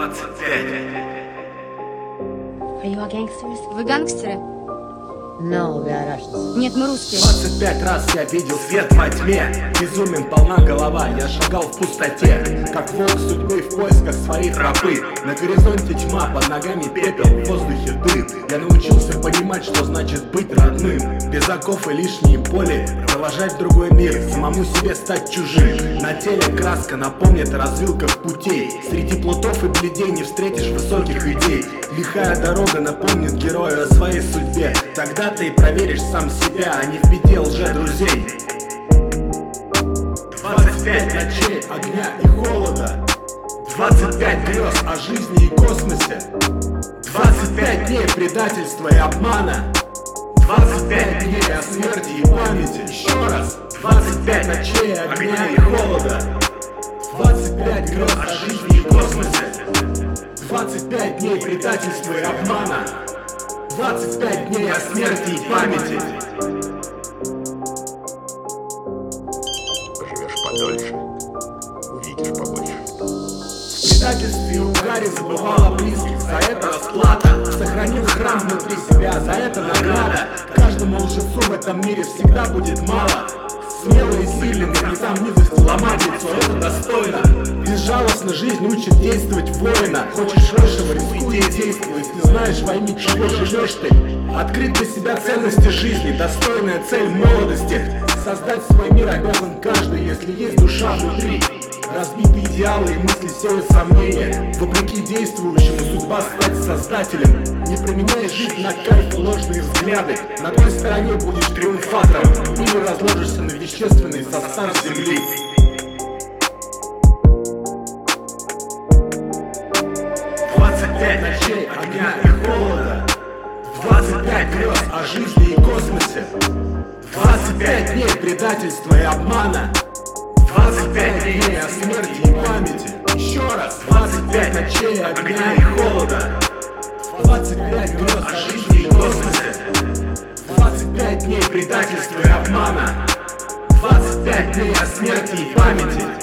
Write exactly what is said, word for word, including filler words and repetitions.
двадцать пять. Are you all gangsters? Вы гангстеры? No, we are Russians. Нет, мы русские. Двадцать пять раз я видел свет во тьме. Безумен полна голова, я шагал в пустоте, как волк судьбы в поисках своей тропы. На горизонте тьма, под ногами пепел, в воздухе дым. Я научился понимать, что значит быть родным. Без оков и лишние боли провожать в другой мир, самому себе стать чужим. На теле краска напомнит о развилках путей. Среди плутов и бледей не встретишь высоких идей. Лихая дорога напомнит герою о своей судьбе. Тогда ты и проверишь сам себя, а не в беде лже-друзей. Двадцать пять ночей огня и холода, двадцать пять грез о жизни и космосе, двадцать пять дней предательства и обмана, двадцать пять дней о смерти и памяти. Еще раз, двадцать пять ночей огня и холода, двадцать пять грез о жизни и космосе, двадцать пять дней предательства и обмана, двадцать пять дней о смерти и памяти. Поживешь подольше, увидишь побольше. В предательстве и угаре забывала близких, за это расплата. Сохранил храм внутри себя, за это награда. Каждому лжецу в этом мире всегда будет мало. Смелый и сильный, не сам низости ломать лицо, это достойно. Безжалостно жизнь учит действовать воина. Хочешь большего, рискуй и действуй. Если знаешь, во имя чего живешь ты. Открыть для себя ценности жизни, достойная цель молодости. Создать свой мир обязан каждый, если есть душа внутри. Разбитые идеалы и мысли сеют сомнения. Вопреки действующему судьба стать создателем. Не променяй жизнь на кайф и ложные взгляды. На той стороне будешь триумфатором или разложишься на вещественный состав земли. Двадцать пять ночей огня и холода, двадцать пять грез о жизни и космосе, двадцать пять дней предательства и обмана, двадцать пять дней о смерти и памяти. Еще раз, двадцать пять ночей огня и холода, двадцать пять грез о жизни и космосе, двадцать пять дней предательства и обмана, двадцать пять дней о смерти и памяти.